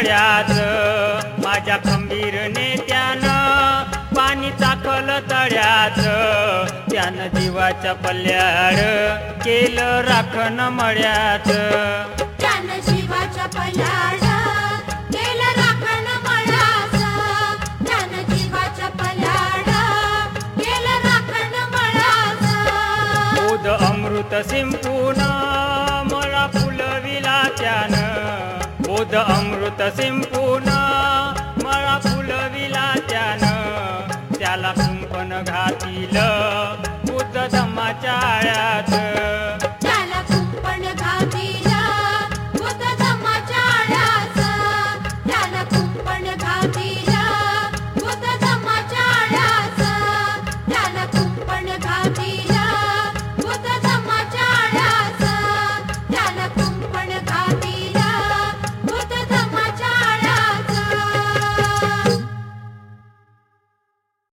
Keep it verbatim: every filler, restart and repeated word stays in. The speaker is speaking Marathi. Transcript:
तळ्यात माझ्या खंबीर नेत्यानं पाणी चाकल तळ्यात त्यानं जीवाच्या पल्ल्याड केलं राखण मळ्यात त्यानं जीवाच्या पल्ल्याड केलं राखण मळ्यात त्यानं जीवाच्या पल्ल्याड केलं राखण मळ्यात बोध अमृत सिंपून मला फुलविला त्यानं बोध अमृत सिंपून